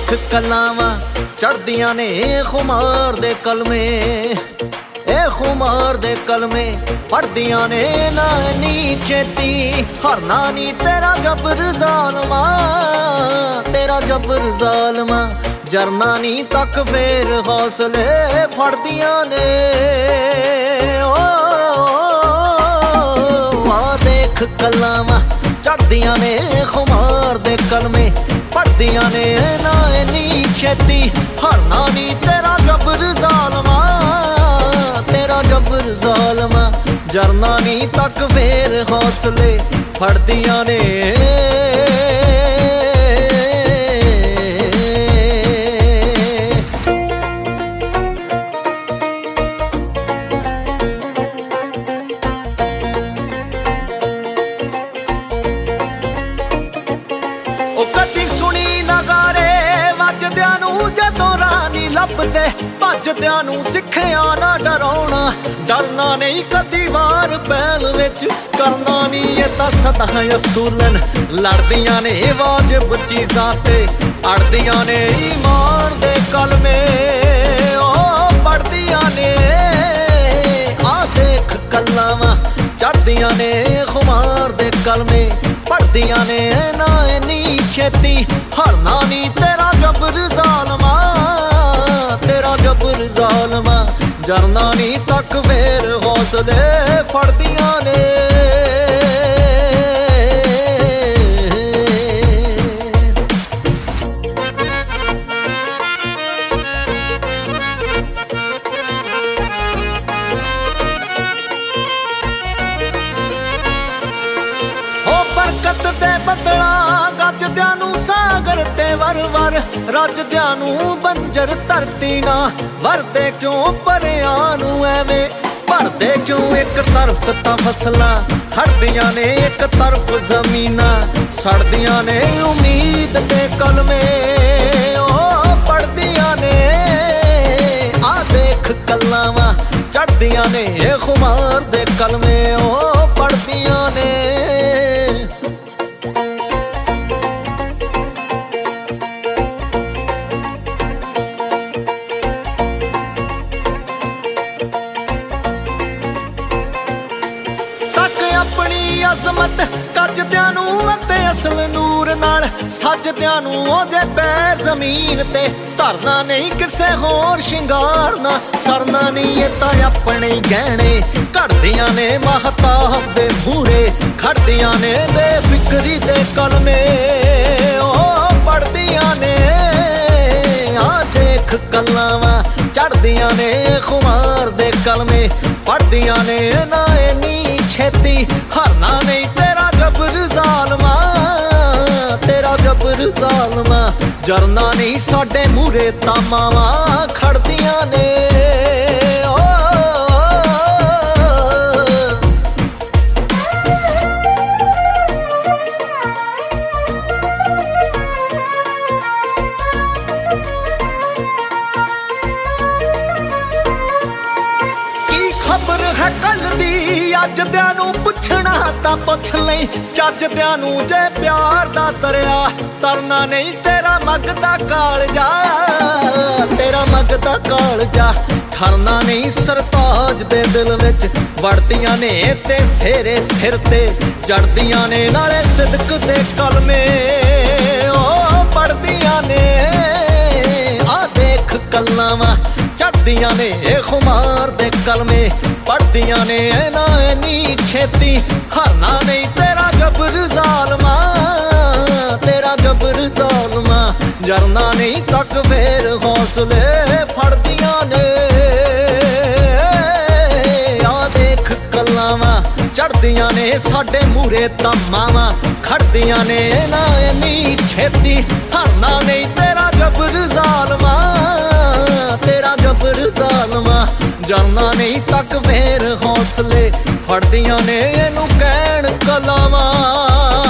देख कलावां चढ़दियां ने खुमार दे कलमे, ए खुमार दे कलमे पढ़दियां ने ना नी छेती। हरना नी तेरा जबर ज़ालमा, तेरा जबर ज़ालमा। जरना नी तक फेर हौसले फड़दियां ने। आ देख कलावां चढ़दियां ने खुमार दे कलमे पढ़दियां ने ना नी छेती। हरना नी तेरा जबर ज़ालमा, तेरा जबर ज़ालमा। जरना नी तक फेर हौसले फड़दियां ने। लभदे भजदियां नूं सिखिया ना डराउणा। डरना नहीं कदी वार बैल विच, करना नहीं ये तां सदा असूलन। लड़दियां ने वाजिब चीज़ां ते अड़दियां ने ईमान दे कलमे। ओ पढ़दियां ने आ देख कलावां चढ़दियां ने खुमार दे कलमे पढ़दियां ने ना नी छेती। हरना नी तेरा जबर ज़ालमा, तेरा जबर ज़ालमा। जरना नी तक फेर हौसले फड़दियां ने। ओ बरकत दे बदला गजदियां नूं सागर ते वर वर। रजदियां नूं बंजर धरती ना वरदे क्यों परियां नूं एवें। भरदे क्यों एक तरफ तां फसलां, खड़दियां ने एक तरफ जमीनां। सड़दियां ने उम्मीद दे कलमे, ओ पढ़दियां ने आ देख कलावां चढ़दियां ने खुमार दे कलमे। ओ पढ़दियां ने। अपनी अजमत कजदियां नूं अते असल नूर नाल। सजदियां नूं ओदे पैर जमीन ते धरना नहीं किसे होर शिंगार ना। सरना नहीं ये तां अपने गहने घड़दियां ने महताब दे मूरे। खड़दियां ने बेफिक्री दे कलमे, ओ पढ़दियां ने आ देख कलावां चढ़दियां ने खुमार दे कलमे पढ़दियां ने ना नी छेती। हरना नहीं तेरा जबर ज़ालमा, तेरा जबर ज़ालमा। जरना नहीं साडे मूरे तां मावां खड़दियां ने। खबर है कल दी अजदियां नूं पुछना तां पुछ लई। चजदियां नूं जे प्यार दा दरिया तरना नहीं तेरा मगदा कालजा, तेरा मगदा कालजा। ठरना नहीं सरताज दे दिल विच वड़दियां ने ते सेरे सिर ते चढ़दियां ने नाले सिदक दे कलमे। ओ पढ़दियां ने आ देख कलावां चढ़दियां ने खुमार दे कलमे पढ़दियां ने ना नी छेती। हरना नहीं तेरा जबर ज़ालमा, तेरा जबर ज़ालमा। जरना नहीं तक फेर हौसले फड़दियां ने। आ देख कलावां चढ़दियां ने साडे मूरे तां मावां खड़दियां ने ना नी छेती। हरना नहीं तेरा जबर ज़ालमा, तेरा जबर ज़ालमा। जरना नहीं तक फेर हौसले फड़दियां ने नूं कहण कलावां।